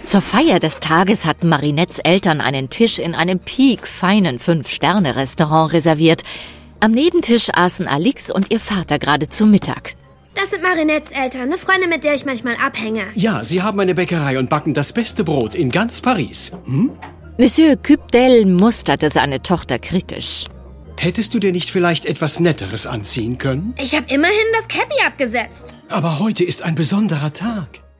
Zur Feier des Tages hatten Marinettes Eltern einen Tisch in einem piekfeinen 5-Sterne-Restaurant reserviert. Am Nebentisch aßen Alix und ihr Vater gerade zu Mittag. Das sind Marinettes Eltern, eine Freundin, mit der ich manchmal abhänge. Ja, sie haben eine Bäckerei und backen das beste Brot in ganz Paris. Monsieur Cubdel musterte seine Tochter kritisch. Hättest du dir nicht vielleicht etwas Netteres anziehen können? Ich habe immerhin das Cappy abgesetzt. Aber heute ist ein besonderer Tag.